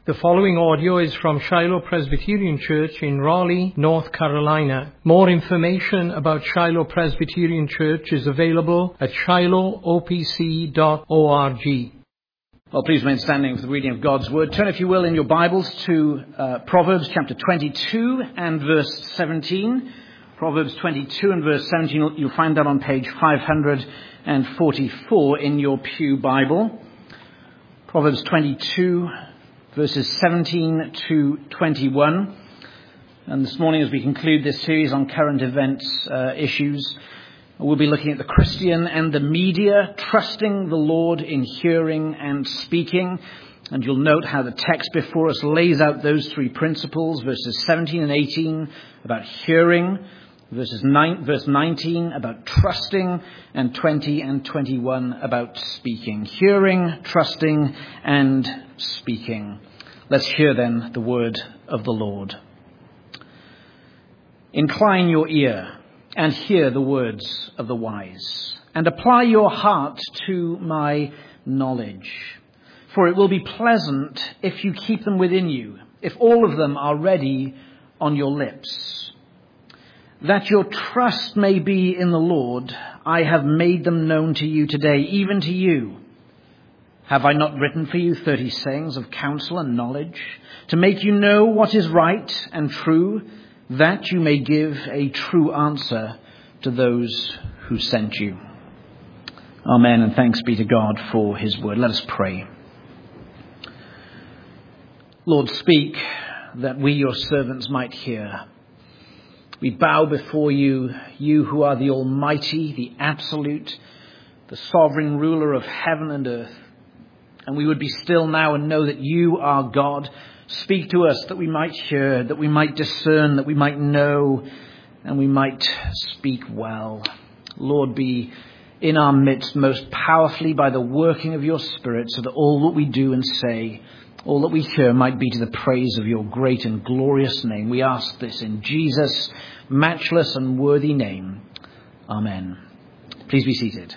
The following audio is from Shiloh Presbyterian Church in Raleigh, North Carolina. More information about Shiloh Presbyterian Church is available at shilohopc.org. Well, please remain standing for the reading of God's Word. Turn, if you will, in your Bibles to Proverbs chapter 22 and verse 17. Proverbs 22 and verse 17, you'll find that on page 544 in your pew Bible. Proverbs 22, verses 17 to 21. And this morning, as we conclude this series on current events issues, we'll be looking at the Christian and the media, trusting the Lord in hearing and speaking. And you'll note how the text before us lays out those three principles, verses 17 and 18 about hearing, verse 19 about trusting, and 20 and 21 about speaking. Hearing, trusting, and speaking. Let's hear then the word of the Lord. Incline your ear and hear the words of the wise, and apply your heart to my knowledge. For it will be pleasant if you keep them within you, if all of them are ready on your lips. That your trust may be in the Lord, I have made them known to you today, even to you. Have I not written for you 30 sayings of counsel and knowledge, to make you know what is right and true, that you may give a true answer to those who sent you? Amen, and thanks be to God for his word. Let us pray. Lord, speak that we, your servants, might hear. We bow before you, you who are the Almighty, the Absolute, the sovereign ruler of heaven and earth. And we would be still now and know that you are God. Speak to us that we might hear, that we might discern, that we might know, and we might speak well. Lord, be in our midst most powerfully by the working of your Spirit, so that all that we do and say, all that we hear might be to the praise of your great and glorious name. We ask this in Jesus' matchless and worthy name. Amen. Please be seated.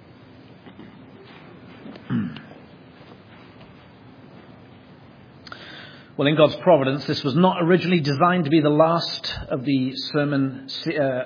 Well, in God's providence, this was not originally designed to be the last of the sermons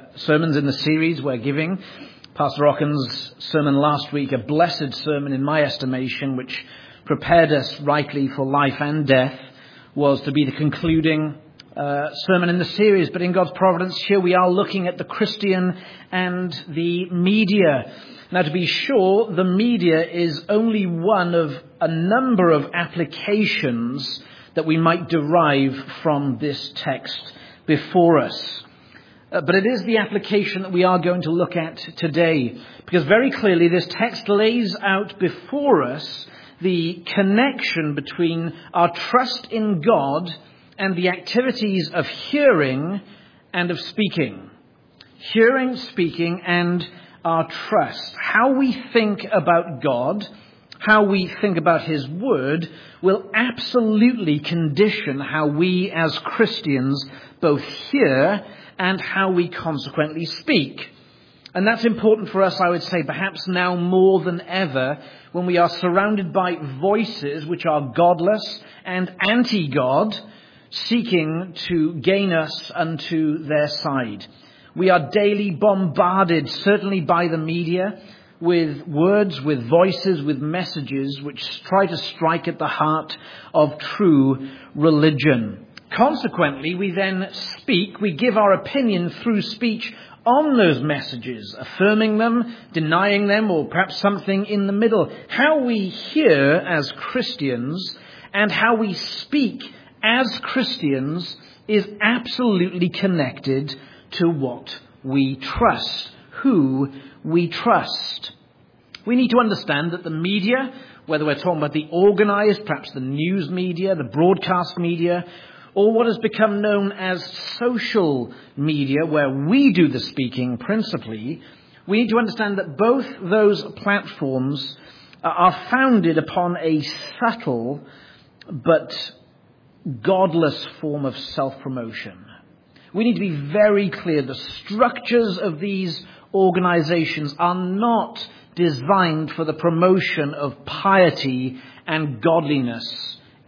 in the series we're giving. Pastor Ocken's sermon last week, a blessed sermon in my estimation, which prepared us rightly for life and death, was to be the concluding sermon in the series. But in God's providence, here we are looking at the Christian and the media. Now, to be sure, the media is only one of a number of applications that we might derive from this text before us. But it is the application that we are going to look at today, because very clearly this text lays out before us the connection between our trust in God and the activities of hearing and of speaking. Hearing, speaking, and our trust. How we think about God, how we think about his word, will absolutely condition how we as Christians both hear and how we consequently speak. And that's important for us, I would say, perhaps now more than ever, when we are surrounded by voices which are godless and anti-God, seeking to gain us unto their side. We are daily bombarded, certainly by the media, with words, with voices, with messages which try to strike at the heart of true religion. Consequently, we then speak, we give our opinion through speech on those messages, affirming them, denying them, or perhaps something in the middle. How we hear as Christians and how we speak as Christians is absolutely connected to what we trust, who we trust. We need to understand that the media, whether we're talking about the organized, perhaps the news media, the broadcast media, or what has become known as social media, where we do the speaking principally, we need to understand that both those platforms are founded upon a subtle but godless form of self-promotion. We need to be very clear. The structures of these organizations are not designed for the promotion of piety and godliness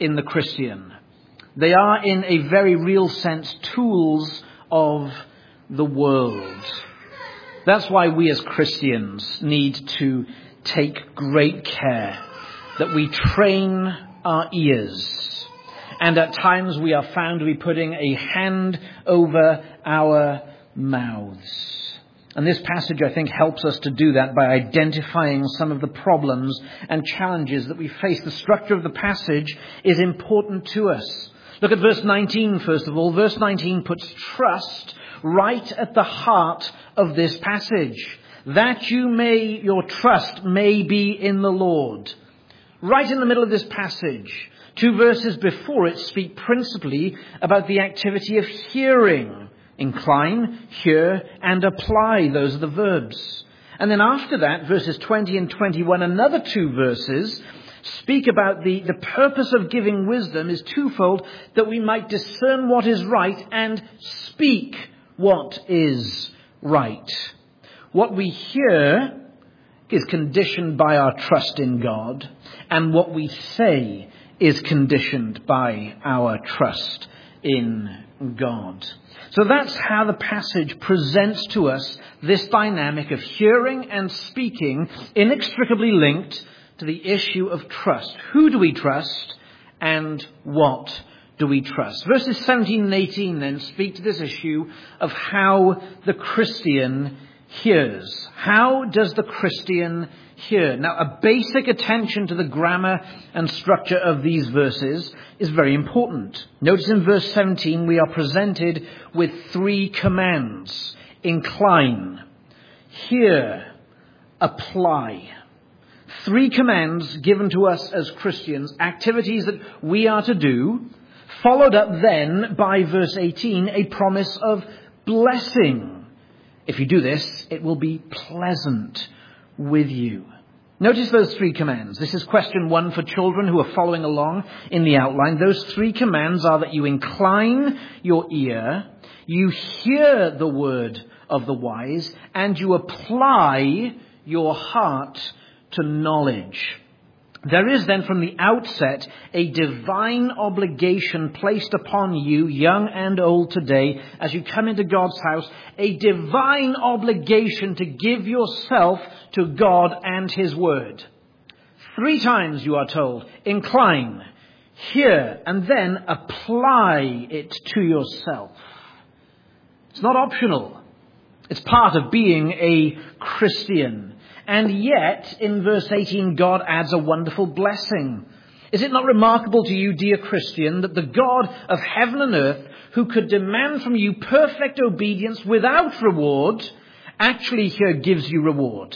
in the Christian. They are, in a very real sense, tools of the world. That's why we as Christians need to take great care that we train our ears. And at times we are found to be putting a hand over our mouths. And this passage, I think, helps us to do that by identifying some of the problems and challenges that we face. The structure of the passage is important to us. Look at verse 19, first of all. Verse 19 puts trust right at the heart of this passage. That your trust may be in the Lord. Right in the middle of this passage, 2 verses before it speak principally about the activity of hearing. Incline, hear, and apply. Those are the verbs. And then after that, verses 20 and 21, another 2 verses speak about the purpose of giving wisdom is twofold, that we might discern what is right and speak what is right. What we hear is conditioned by our trust in God, and what we say is conditioned by our trust in God. So that's how the passage presents to us this dynamic of hearing and speaking, inextricably linked to the issue of trust. Who do we trust and what do we trust? Verses 17 and 18 then speak to this issue of how the Christian hears. How does the Christian hear? Now, a basic attention to the grammar and structure of these verses is very important. Notice in verse 17 we are presented with 3 commands. Incline, hear, apply. 3 commands given to us as Christians, activities that we are to do, followed up then by verse 18, a promise of blessing. If you do this, it will be pleasant with you. Notice those 3 commands. This is question 1 for children who are following along in the outline. Those 3 commands are that you incline your ear, you hear the word of the wise, and you apply your heart to knowledge. There is then from the outset a divine obligation placed upon you, young and old today, as you come into God's house, a divine obligation to give yourself to God and His Word. 3 times you are told, incline, hear, and then apply it to yourself. It's not optional. It's part of being a Christian. And yet, in verse 18, God adds a wonderful blessing. Is it not remarkable to you, dear Christian, that the God of heaven and earth, who could demand from you perfect obedience without reward, actually here gives you reward?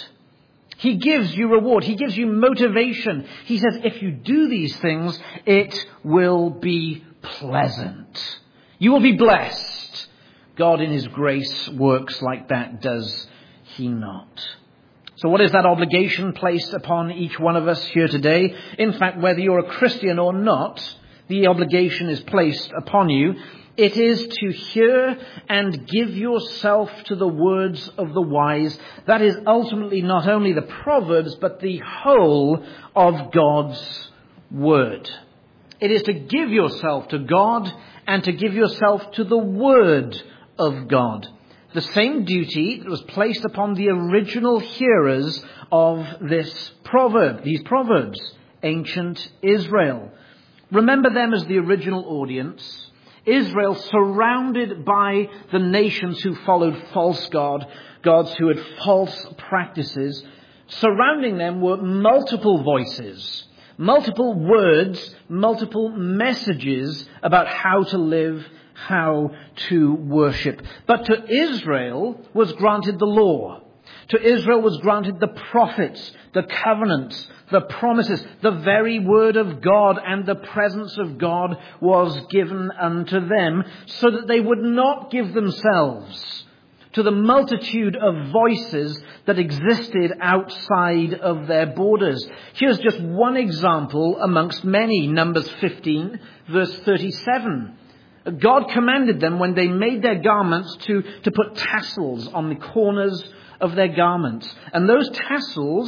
He gives you reward. He gives you motivation. He says, if you do these things, it will be pleasant. You will be blessed. God in His grace works like that, does He not? So what is that obligation placed upon each one of us here today? In fact, whether you're a Christian or not, the obligation is placed upon you. It is to hear and give yourself to the words of the wise. That is ultimately not only the Proverbs, but the whole of God's Word. It is to give yourself to God and to give yourself to the Word of God. The same duty that was placed upon the original hearers of this proverb, these proverbs, ancient Israel. Remember them as the original audience. Israel surrounded by the nations who followed false gods who had false practices. Surrounding them were multiple voices, multiple words, multiple messages about how to live, how to worship. But to Israel was granted the law. To Israel was granted the prophets, the covenants, the promises, the very word of God, and the presence of God was given unto them, so that they would not give themselves to the multitude of voices that existed outside of their borders. Here's just one example amongst many. Numbers 15, verse 37. God commanded them when they made their garments to put tassels on the corners of their garments. And those tassels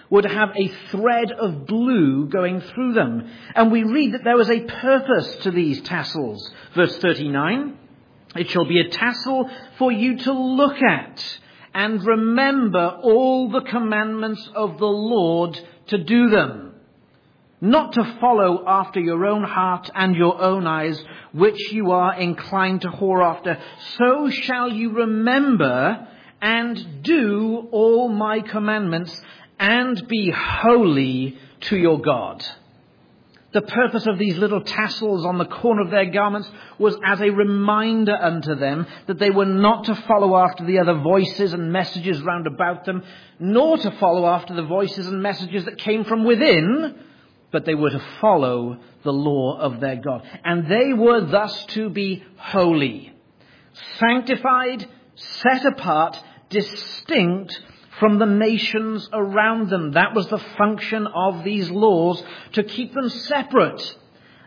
would have a thread of blue going through them. And we read that there was a purpose to these tassels. Verse 39, it shall be a tassel for you to look at and remember all the commandments of the Lord to do them. Not to follow after your own heart and your own eyes, which you are inclined to whore after. So shall you remember and do all my commandments and be holy to your God. The purpose of these little tassels on the corner of their garments was as a reminder unto them that they were not to follow after the other voices and messages round about them, nor to follow after the voices and messages that came from within, but they were to follow the law of their God. And they were thus to be holy, sanctified, set apart, distinct from the nations around them. That was the function of these laws, to keep them separate,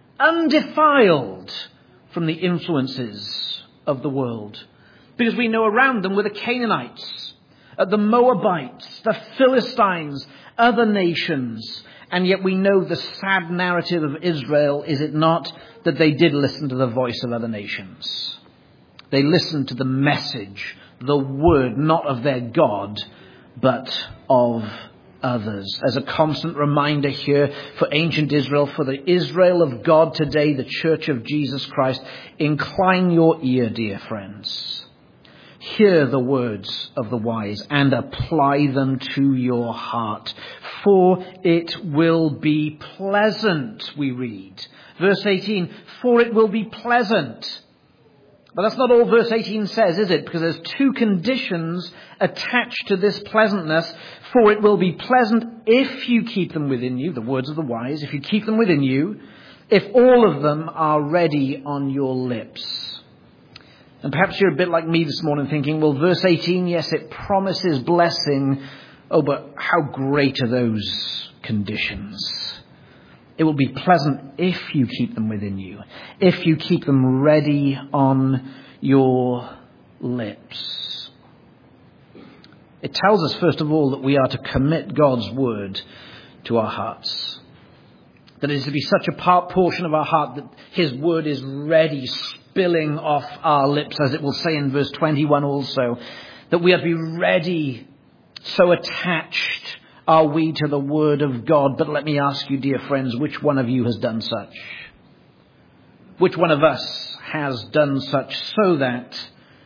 undefiled from the influences of the world. Because we know around them were the Canaanites, the Moabites, the Philistines, other nations. And yet we know the sad narrative of Israel, is it not, that they did listen to the voice of other nations. They listened to the message, the word, not of their God, but of others. As a constant reminder here for ancient Israel, for the Israel of God today, the Church of Jesus Christ, incline your ear, dear friends. Hear the words of the wise and apply them to your heart, for it will be pleasant, we read. Verse 18, for it will be pleasant. But that's not all verse 18 says, is it? Because there's two conditions attached to this pleasantness. For it will be pleasant if you keep them within you, the words of the wise, if you keep them within you, if all of them are ready on your lips. And perhaps you're a bit like me this morning thinking, well, verse 18, yes, it promises blessing. Oh, but how great are those conditions? It will be pleasant if you keep them within you, if you keep them ready on your lips. It tells us, first of all, that we are to commit God's word to our hearts. That it is to be such a portion of our heart that his word is ready, spilling off our lips, as it will say in verse 21 also, that we are to be ready, so attached are we to the word of God. But let me ask you, dear friends, which one of you has done such? Which one of us has done such so that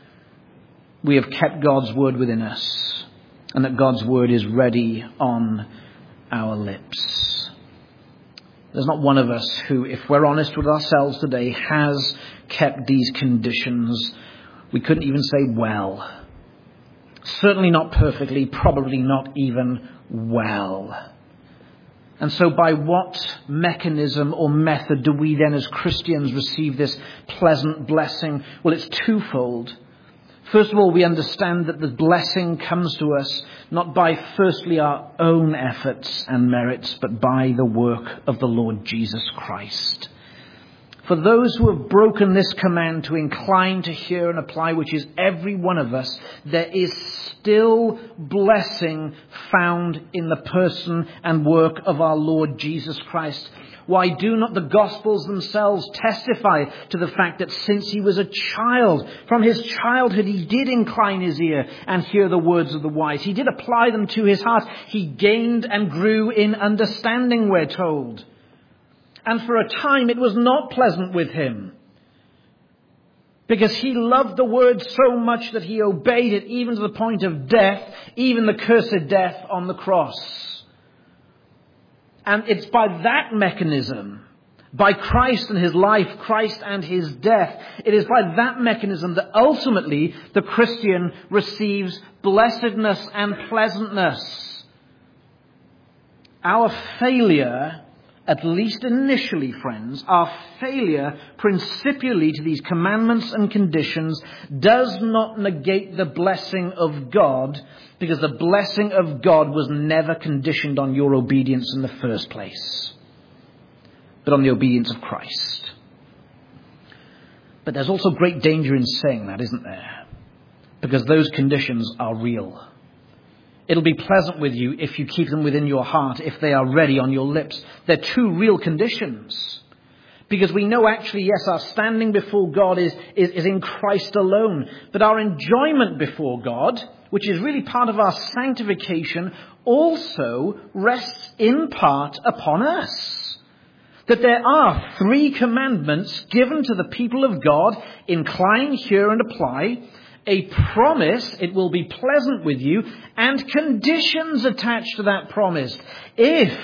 we have kept God's word within us and that God's word is ready on our lips? There's not one of us who, if we're honest with ourselves today, has kept these conditions. We couldn't even say well. Certainly not perfectly, probably not even well. And so by what mechanism or method do we then as Christians receive this pleasant blessing? Well, it's twofold. First of all, we understand that the blessing comes to us not by firstly our own efforts and merits, but by the work of the Lord Jesus Christ. For those who have broken this command to incline to hear and apply, which is every one of us, there is still blessing found in the person and work of our Lord Jesus Christ. Why do not the Gospels themselves testify to the fact that since he was a child, from his childhood he did incline his ear and hear the words of the wise. He did apply them to his heart. He gained and grew in understanding, we're told. And for a time it was not pleasant with him, because he loved the word so much that he obeyed it even to the point of death, even the cursed death on the cross. And it's by that mechanism, by Christ and his life, Christ and his death, it is by that mechanism that ultimately the Christian receives blessedness and pleasantness. Our failure, at least initially, friends, our failure principally to these commandments and conditions does not negate the blessing of God, because the blessing of God was never conditioned on your obedience in the first place, but on the obedience of Christ. But there's also great danger in saying that, isn't there? Because those conditions are real. It'll be pleasant with you if you keep them within your heart, if they are ready on your lips. They're two real conditions. Because we know actually, yes, our standing before God is in Christ alone. But our enjoyment before God, which is really part of our sanctification, also rests in part upon us. That there are 3 commandments given to the people of God, incline, hear, and apply, a promise, it will be pleasant with you, and conditions attached to that promise. If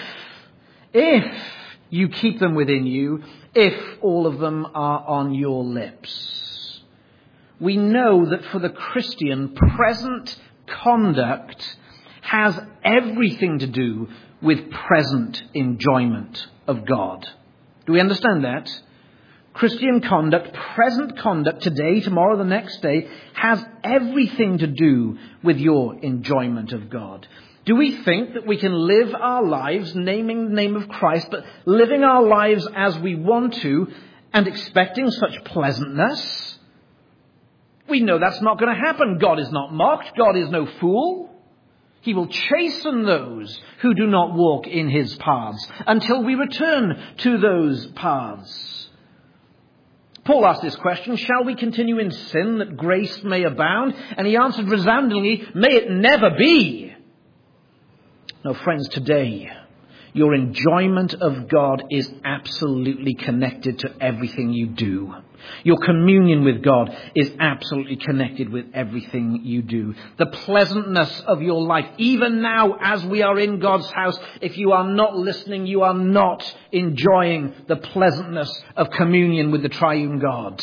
you keep them within you, if all of them are on your lips. We know that for the Christian, present conduct has everything to do with present enjoyment of God. Do we understand that? Christian conduct, present conduct, today, tomorrow, the next day, has everything to do with your enjoyment of God. Do we think that we can live our lives naming the name of Christ, but living our lives as we want to and expecting such pleasantness? We know that's not going to happen. God is not mocked. God is no fool. He will chasten those who do not walk in his paths until we return to those paths. Paul asked this question, shall we continue in sin that grace may abound? And he answered resoundingly, may it never be. No, friends, today, your enjoyment of God is absolutely connected to everything you do. Your communion with God is absolutely connected with everything you do. The pleasantness of your life, even now as we are in God's house, if you are not listening, you are not enjoying the pleasantness of communion with the triune God.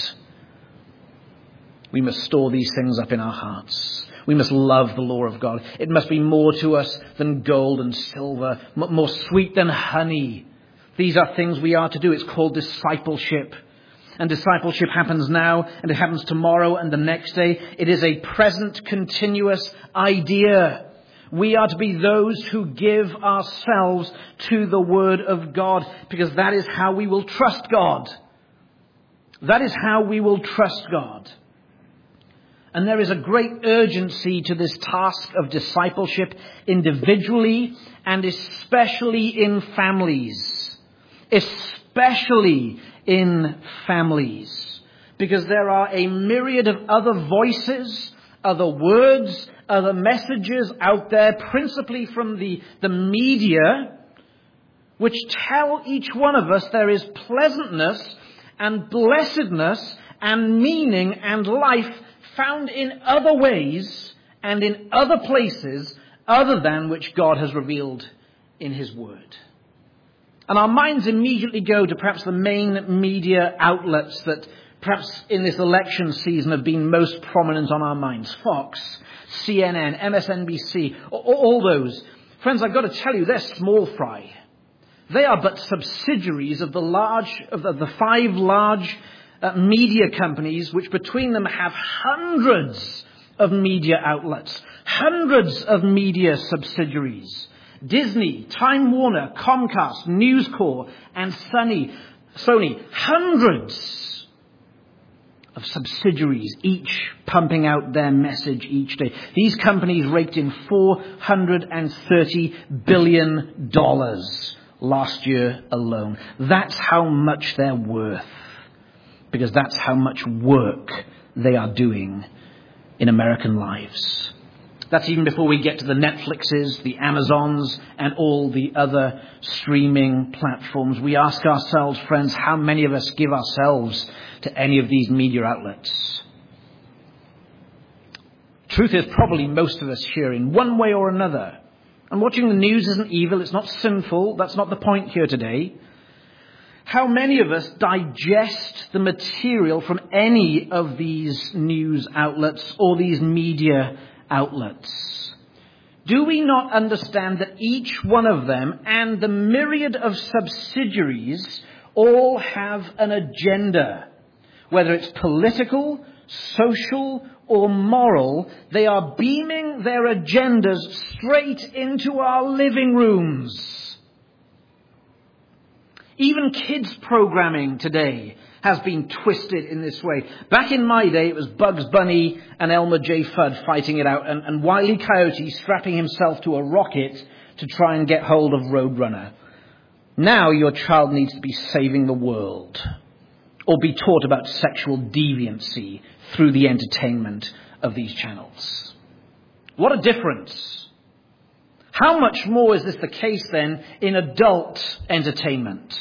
We must store these things up in our hearts. We must love the law of God. It must be more to us than gold and silver, more sweet than honey. These are things we are to do. It's called discipleship. And discipleship happens now, and it happens tomorrow and the next day. It is a present, continuous idea. We are to be those who give ourselves to the Word of God, because that is how we will trust God. That is how we will trust God. And there is a great urgency to this task of discipleship individually and especially in families. Especially in families. Because there are a myriad of other voices, other words, other messages out there, principally from the media, which tell each one of us there is pleasantness and blessedness and meaning and life found in other ways and in other places other than which God has revealed in his word. And our minds immediately go to perhaps the main media outlets that perhaps in this election season have been most prominent on our minds. Fox, CNN, MSNBC, all those. Friends, I've got to tell you, they're small fry. They are but subsidiaries of the 5 large media companies, which between them have hundreds of media outlets, hundreds of media subsidiaries. Disney, Time Warner, Comcast, News Corp, and Sony, hundreds of subsidiaries, each pumping out their message each day. These companies raked in $430 billion last year alone. That's how much they're worth. Because that's how much work they are doing in American lives. That's even before we get to the Netflixes, the Amazons, and all the other streaming platforms. We ask ourselves, friends, how many of us give ourselves to any of these media outlets? Truth is, probably most of us here in one way or another. And watching the news isn't evil, it's not sinful, that's not the point here today. How many of us digest the material from any of these news outlets or these media outlets? Do we not understand that each one of them and the myriad of subsidiaries all have an agenda? Whether it's political, social, or moral, they are beaming their agendas straight into our living rooms. Even kids programming today has been twisted in this way. Back in my day, it was Bugs Bunny and Elmer J. Fudd fighting it out, and Wile E. Coyote strapping himself to a rocket to try and get hold of Roadrunner. Now your child needs to be saving the world, or be taught about sexual deviancy through the entertainment of these channels. What a difference. How much more is this the case then in adult entertainment?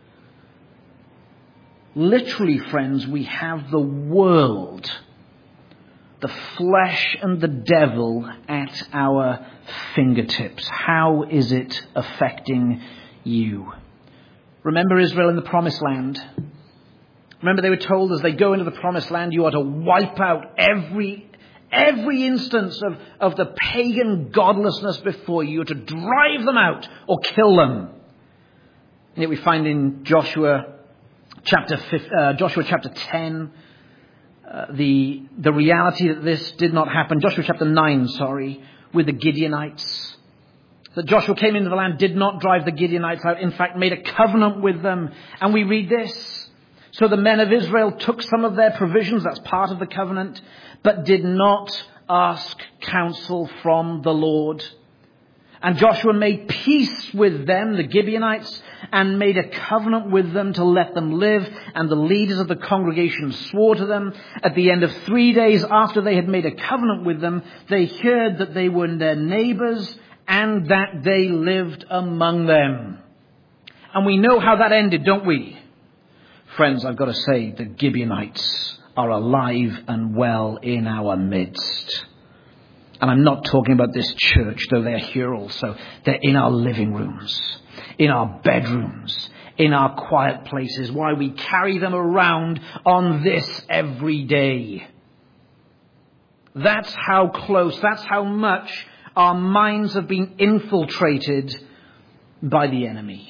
Literally, friends, we have the world, the flesh and the devil at our fingertips. How is it affecting you? Remember Israel in the Promised Land? Remember they were told as they go into the Promised Land, you are to wipe out every instance of the pagan godlessness before you. You are to drive them out or kill them. And yet we find in Joshua chapter 10, the reality that this did not happen. Joshua chapter 9, with the Gideonites. That Joshua came into the land, did not drive the Gideonites out. In fact, made a covenant with them. And we read this. So the men of Israel took some of their provisions, that's part of the covenant, but did not ask counsel from the Lord. And Joshua made peace with them, the Gibeonites, and made a covenant with them to let them live. And the leaders of the congregation swore to them. At the end of 3 days after they had made a covenant with them, they heard that they were their neighbors and that they lived among them. And we know how that ended, don't we? Friends, I've got to say, the Gibeonites are alive and well in our midst. And I'm not talking about this church, though they're here also. They're in our living rooms, in our bedrooms, in our quiet places. Why we carry them around on this every day. That's how close, that's how much our minds have been infiltrated by the enemy.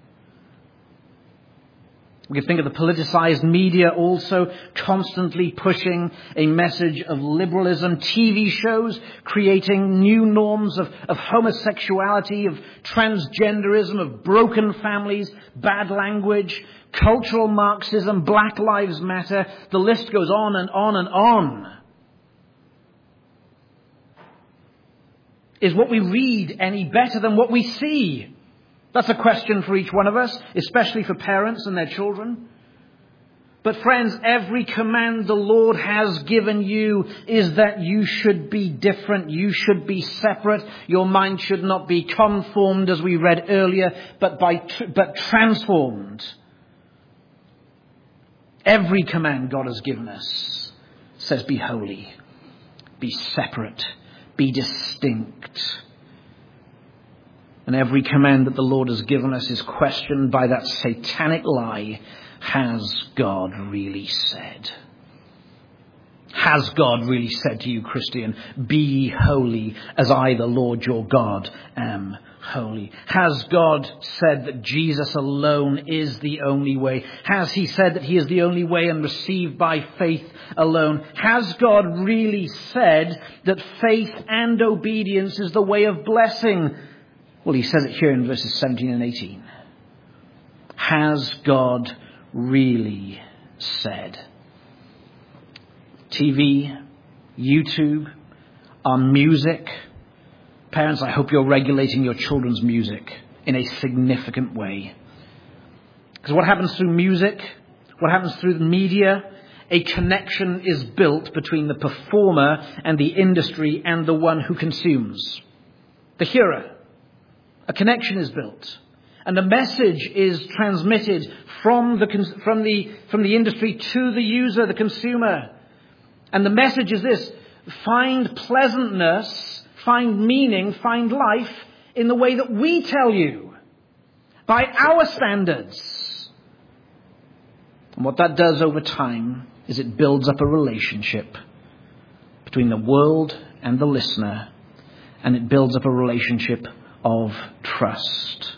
We can think of the politicized media also constantly pushing a message of liberalism. TV shows creating new norms of homosexuality, of transgenderism, of broken families, bad language, cultural Marxism, Black Lives Matter. The list goes on and on and on. Is what we read any better than what we see? That's a question for each one of us, especially for parents and their children. But friends, every command the Lord has given you is that you should be different. You should be separate. Your mind should not be conformed, as we read earlier, but transformed. Every command God has given us says be holy, be separate, be distinct. And every command that the Lord has given us is questioned by that satanic lie. Has God really said? Has God really said to you, Christian, be ye holy as I, the Lord your God, am holy? Has God said that Jesus alone is the only way? Has he said that he is the only way and received by faith alone? Has God really said that faith and obedience is the way of blessing? Well, he says it here in verses 17 and 18. Has God really said? TV, YouTube, our music. Parents, I hope you're regulating your children's music in a significant way. Because what happens through music, what happens through the media, a connection is built between the performer and the industry and the one who consumes, the hearer. A connection is built, and a message is transmitted from the industry to the user, the consumer. And the message is this: find pleasantness, find meaning, find life in the way that we tell you, by our standards. And what that does over time is it builds up a relationship between the world and the listener, and it builds up a relationship of trust.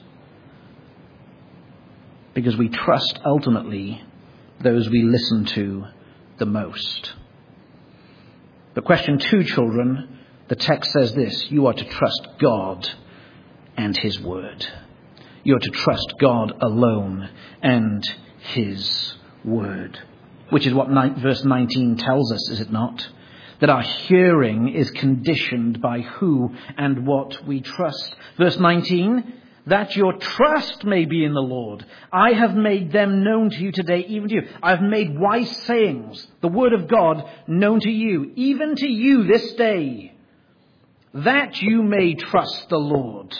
Because we trust ultimately those we listen to the most. But question 2, children, the text says this: you are to trust God and his word. You're to trust God alone and his word. Which is what verse 19 tells us, is it not? That our hearing is conditioned by who and what we trust. Verse 19, that your trust may be in the Lord. I have made them known to you today, even to you. I have made wise sayings, the word of God, known to you, even to you this day, that you may trust the Lord.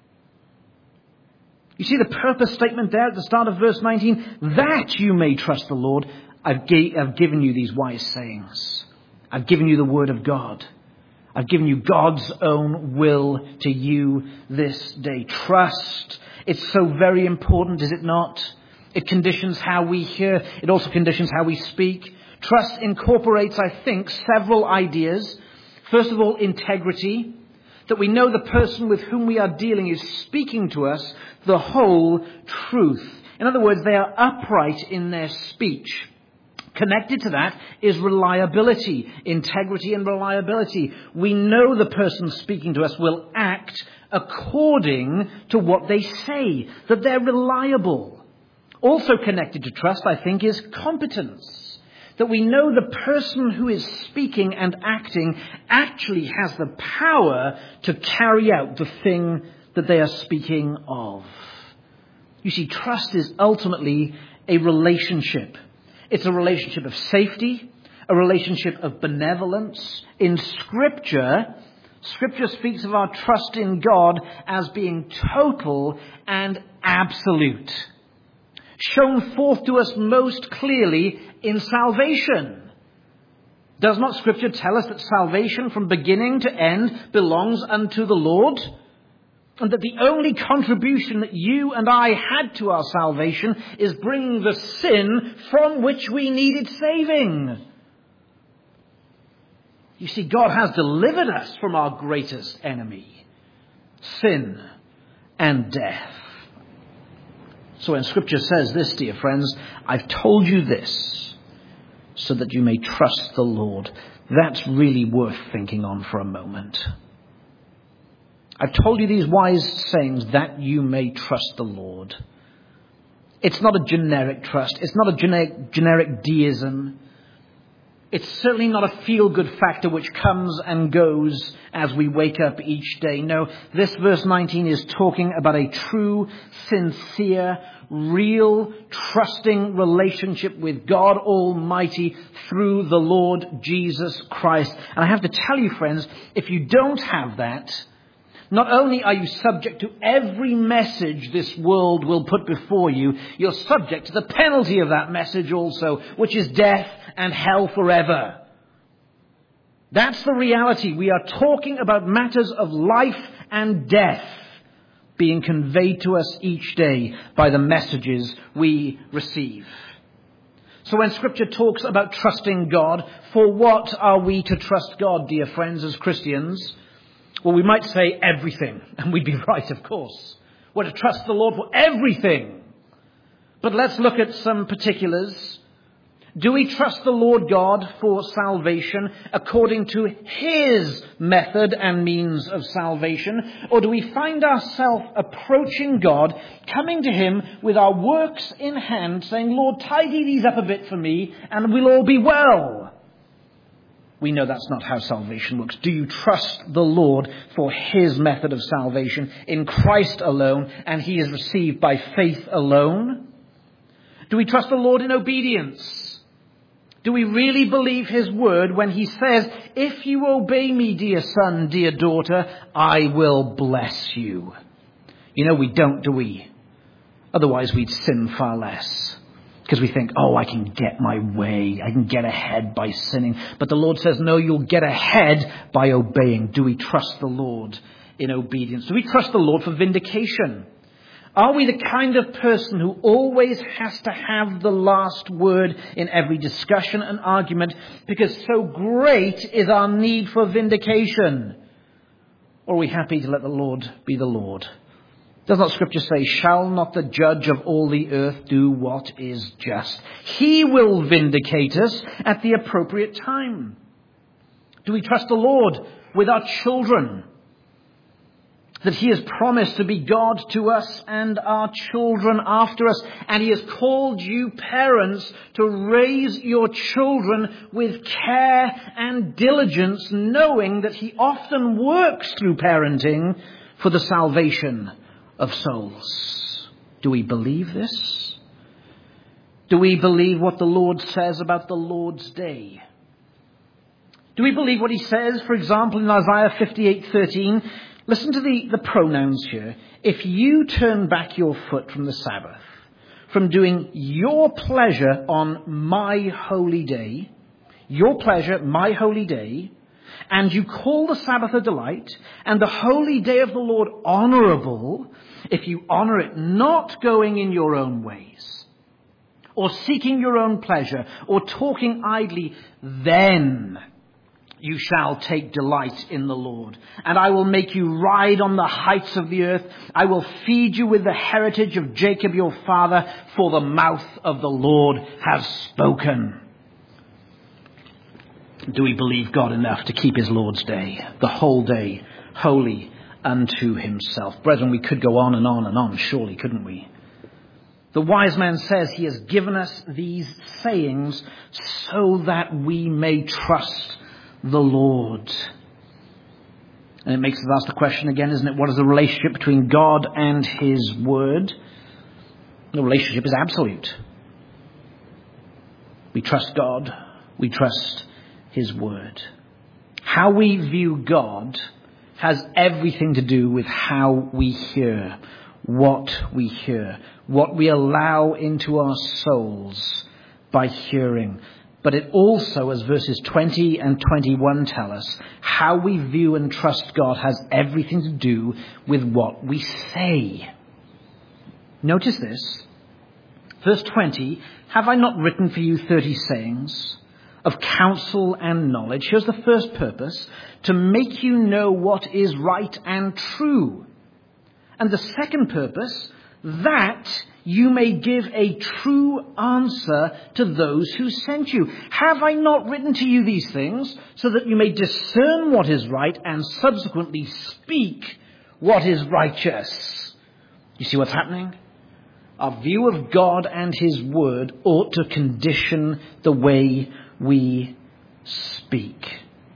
You see the purpose statement there at the start of verse 19? That you may trust the Lord. I've given you these wise sayings. I've given you the word of God. I've given you God's own will to you this day. Trust. It's so very important, is it not? It conditions how we hear. It also conditions how we speak. Trust incorporates, I think, several ideas. First of all, integrity. That we know the person with whom we are dealing is speaking to us the whole truth. In other words, they are upright in their speech. Connected to that is reliability, integrity and reliability. We know the person speaking to us will act according to what they say, that they're reliable. Also connected to trust, I think, is competence. That we know the person who is speaking and acting actually has the power to carry out the thing that they are speaking of. You see, trust is ultimately a relationship. It's a relationship of safety, a relationship of benevolence. In Scripture speaks of our trust in God as being total and absolute. Shown forth to us most clearly in salvation. Does not Scripture tell us that salvation from beginning to end belongs unto the Lord? And that the only contribution that you and I had to our salvation is bringing the sin from which we needed saving. You see, God has delivered us from our greatest enemy, sin and death. So when Scripture says this, dear friends, I've told you this so that you may trust the Lord. That's really worth thinking on for a moment. I've told you these wise sayings that you may trust the Lord. It's not a generic trust. It's not a generic deism. It's certainly not a feel-good factor which comes and goes as we wake up each day. No, this verse 19 is talking about a true, sincere, real, trusting relationship with God Almighty through the Lord Jesus Christ. And I have to tell you, friends, if you don't have that, not only are you subject to every message this world will put before you, you're subject to the penalty of that message also, which is death and hell forever. That's the reality. We are talking about matters of life and death being conveyed to us each day by the messages we receive. So when Scripture talks about trusting God, for what are we to trust God, dear friends, as Christians? Well, we might say everything, and we'd be right, of course. We're to trust the Lord for everything. But let's look at some particulars. Do we trust the Lord God for salvation according to His method and means of salvation? Or do we find ourselves approaching God, coming to Him with our works in hand, saying, Lord, tidy these up a bit for me, and we'll all be well? We know that's not how salvation works. Do you trust the Lord for His method of salvation in Christ alone, and He is received by faith alone? Do we trust the Lord in obedience? Do we really believe His word when He says, if you obey me, dear son, dear daughter, I will bless you? You know, we don't, do we? Otherwise we'd sin far less. Because we think, I can get my way. I can get ahead by sinning. But the Lord says, no, you'll get ahead by obeying. Do we trust the Lord in obedience? Do we trust the Lord for vindication? Are we the kind of person who always has to have the last word in every discussion and argument because so great is our need for vindication? Or are we happy to let the Lord be the Lord? Does not Scripture say, shall not the judge of all the earth do what is just? He will vindicate us at the appropriate time. Do we trust the Lord with our children? that he has promised to be God to us and our children after us. And he has called you parents to raise your children with care and diligence, knowing that he often works through parenting for the salvation of souls. Do we believe this? Do we believe what the Lord says about the Lord's Day? Do we believe what he says, for example, in Isaiah 58:13? Listen to the pronouns here. If you turn back your foot from the Sabbath, from doing your pleasure on my holy day, your pleasure, my holy day, and you call the Sabbath a delight, and the holy day of the Lord honorable, if you honor it not going in your own ways, or seeking your own pleasure, or talking idly, then you shall take delight in the Lord. And I will make you ride on the heights of the earth. I will feed you with the heritage of Jacob your father, for the mouth of the Lord has spoken. Do we believe God enough to keep his Lord's Day, the whole day, holy unto himself? Brethren, we could go on and on and on, surely, couldn't we? The wise man says he has given us these sayings so that we may trust the Lord. And it makes us ask the question again, isn't it? What is the relationship between God and his word? The relationship is absolute. We trust God. We trust his word. How we view God has everything to do with how we hear, what we allow into our souls by hearing. But it also, as verses 20 and 21 tell us, how we view and trust God has everything to do with what we say. Notice this. Verse 20, have I not written for you 30 sayings of counsel and knowledge? Here's the first purpose, to make you know what is right and true. And the second purpose, that you may give a true answer to those who sent you. Have I not written to you these things so that you may discern what is right and subsequently speak what is righteous? You see what's happening? Our view of God and his word ought to condition the way we speak.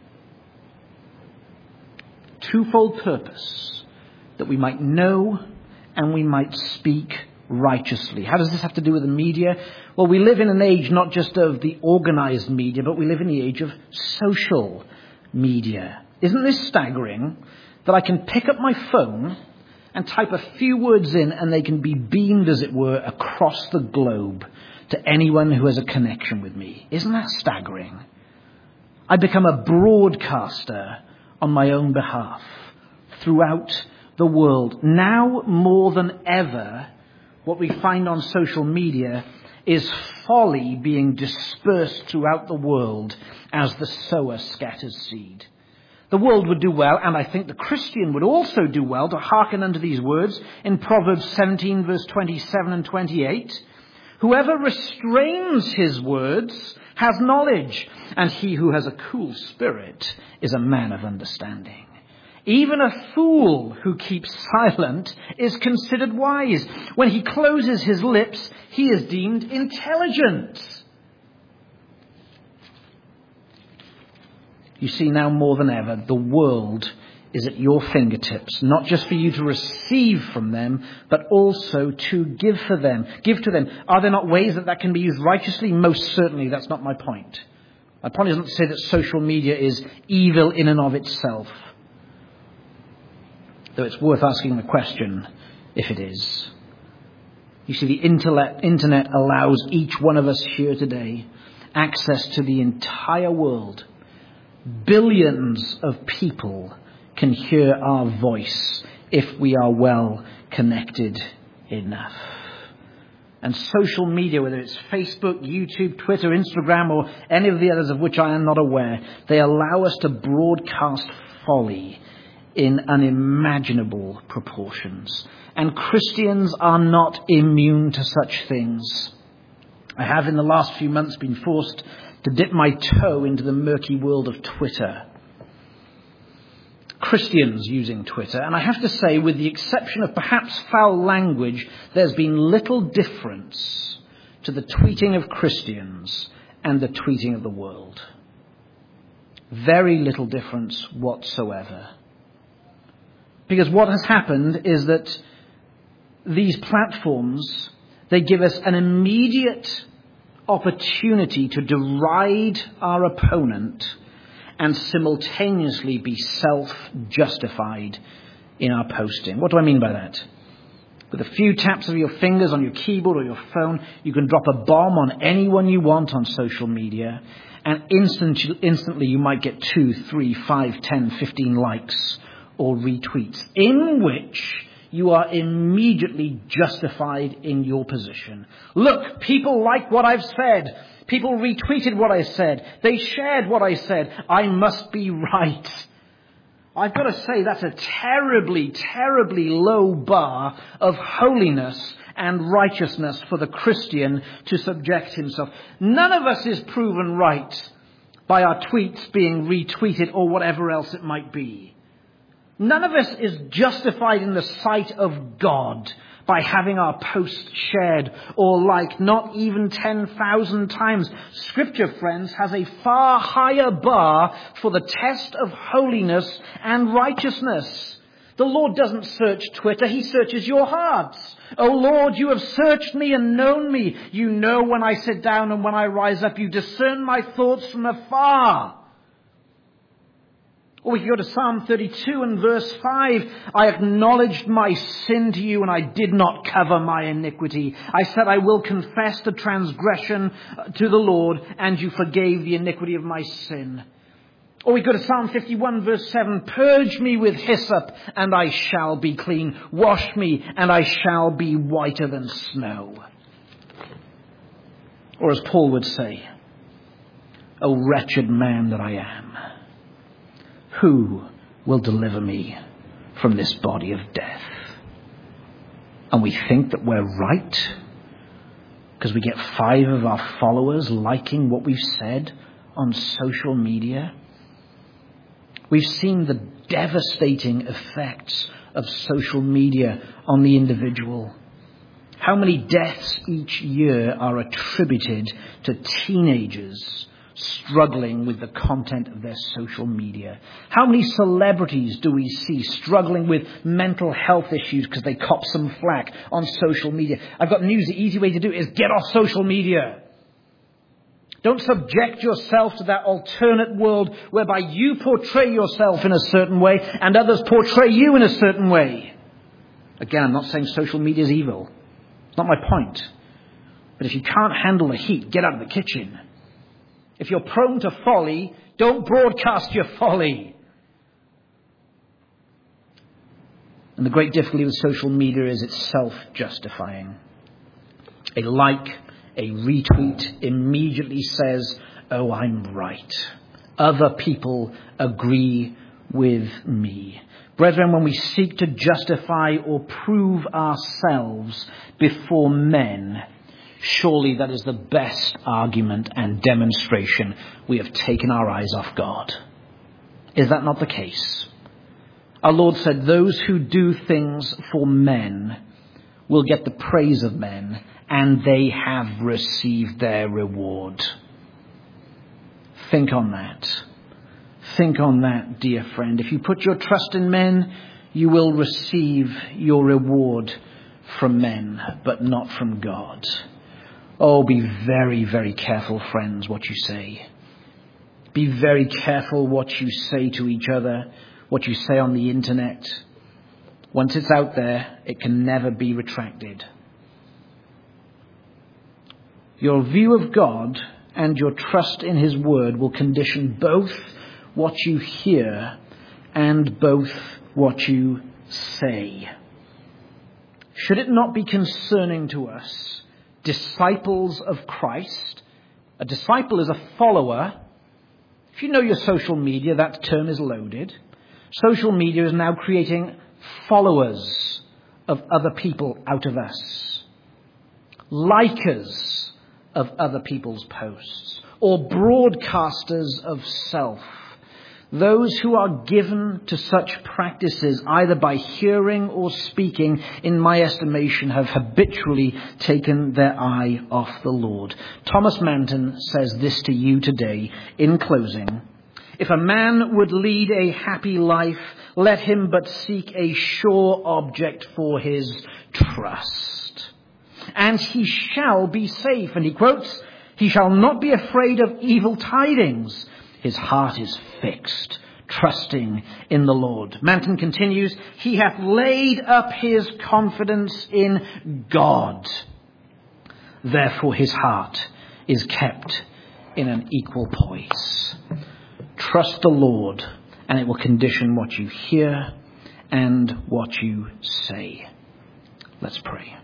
Twofold purpose, that we might know and we might speak righteously. How does this have to do with the media? Well, we live in an age not just of the organized media, but we live in the age of social media. Isn't this staggering that I can pick up my phone and type a few words in and they can be beamed, as it were, across the globe to anyone who has a connection with me? Isn't that staggering? I become a broadcaster on my own behalf throughout the world. Now more than ever, what we find on social media is folly being dispersed throughout the world as the sower scatters seed. The world would do well, and I think the Christian would also do well, to hearken unto these words in Proverbs 17, verse 27 and 28. Whoever restrains his words has knowledge, and he who has a cool spirit is a man of understanding. Even a fool who keeps silent is considered wise. When he closes his lips, he is deemed intelligent. You see, now more than ever, the world is at your fingertips, not just for you to receive from them, but also to give to them. Are there not ways that can be used righteously? Most certainly. That's not my point. My point isn't to say that social media is evil in and of itself, though it's worth asking the question if it is. You see, the internet allows each one of us here today access to the entire world. Billions of people can hear our voice if we are well connected enough. And social media, whether it's Facebook, YouTube, Twitter, Instagram, or any of the others of which I am not aware, they allow us to broadcast folly in unimaginable proportions. And Christians are not immune to such things. I have in the last few months been forced to dip my toe into the murky world of Twitter. Christians using Twitter, and I have to say, with the exception of perhaps foul language, there's been little difference to the tweeting of Christians and the tweeting of the world. Very little difference whatsoever. Because what has happened is that these platforms, they give us an immediate opportunity to deride our opponent and simultaneously be self-justified in our posting. What do I mean by that? With a few taps of your fingers on your keyboard or your phone, you can drop a bomb on anyone you want on social media, and instantly you might get 2, 3, 5, 10, 15 likes or retweets, in which you are immediately justified in your position. Look, people like what I've said. People retweeted what I said. They shared what I said. I must be right. I've got to say that's a terribly, terribly low bar of holiness and righteousness for the Christian to subject himself. None of us is proven right by our tweets being retweeted or whatever else it might be. None of us is justified in the sight of God by having our post shared or liked, not even 10,000 times. Scripture, friends, has a far higher bar for the test of holiness and righteousness. The Lord doesn't search Twitter, He searches your hearts. Oh Lord, you have searched me and known me. You know when I sit down and when I rise up. You discern my thoughts from afar. Or we can go to Psalm 32 and verse 5. I acknowledged my sin to you and I did not cover my iniquity. I said I will confess the transgression to the Lord, and you forgave the iniquity of my sin. Or we go to Psalm 51 verse 7. Purge me with hyssop and I shall be clean. Wash me and I shall be whiter than snow. Or as Paul would say, O wretched man that I am, who will deliver me from this body of death? And we think that we're right because we get 5 of our followers liking what we've said on social media. We've seen the devastating effects of social media on the individual. How many deaths each year are attributed to teenagers struggling with the content of their social media? How many celebrities do we see struggling with mental health issues because they cop some flack on social media? I've got news. The easy way to do it is get off social media. Don't subject yourself to that alternate world whereby you portray yourself in a certain way and others portray you in a certain way. Again, I'm not saying social media is evil. It's not my point. But if you can't handle the heat, get out of the kitchen. If you're prone to folly, don't broadcast your folly. And the great difficulty with social media is it's self-justifying. A like, a retweet immediately says, oh, I'm right. Other people agree with me. Brethren, when we seek to justify or prove ourselves before men, surely that is the best argument and demonstration we have taken our eyes off God. Is that not the case? Our Lord said, those who do things for men will get the praise of men, and they have received their reward. Think on that. Think on that, dear friend. If you put your trust in men, you will receive your reward from men, but not from God. Oh, be very, very careful, friends, what you say. Be very careful what you say to each other, what you say on the internet. Once it's out there, it can never be retracted. Your view of God and your trust in His word will condition both what you hear and both what you say. Should it not be concerning to us, disciples of Christ? A disciple is a follower. If you know your social media, that term is loaded. Social media is now creating followers of other people out of us. Likers of other people's posts. Or broadcasters of self. Those who are given to such practices, either by hearing or speaking, in my estimation, have habitually taken their eye off the Lord. Thomas Manton says this to you today in closing. If a man would lead a happy life, let him but seek a sure object for his trust. And he shall be safe. And he quotes, he shall not be afraid of evil tidings. His heart is fixed, trusting in the Lord. Manton continues, he hath laid up his confidence in God. Therefore his heart is kept in an equal poise. Trust the Lord, and it will condition what you hear and what you say. Let's pray.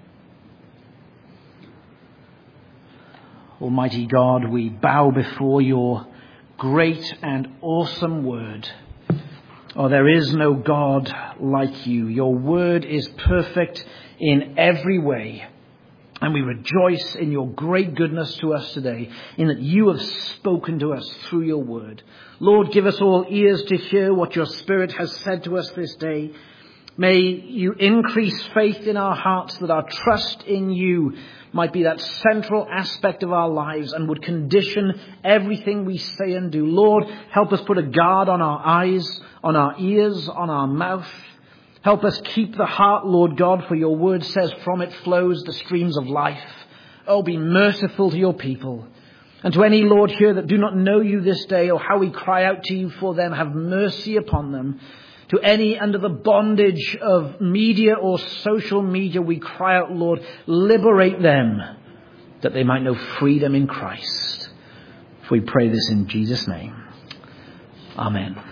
Almighty God, we bow before your great and awesome word. Oh, there is no God like you. Your word is perfect in every way. And we rejoice in your great goodness to us today, in that you have spoken to us through your word. Lord, give us all ears to hear what your Spirit has said to us this day. May you increase faith in our hearts, that our trust in you might be that central aspect of our lives and would condition everything we say and do. Lord, help us put a guard on our eyes, on our ears, on our mouth. Help us keep the heart, Lord God, for your word says from it flows the streams of life. Oh, be merciful to your people. And to any, Lord, here that do not know you this day, or how we cry out to you for them, have mercy upon them. To any under the bondage of media or social media, we cry out, Lord, liberate them, that they might know freedom in Christ. For we pray this in Jesus' name. Amen.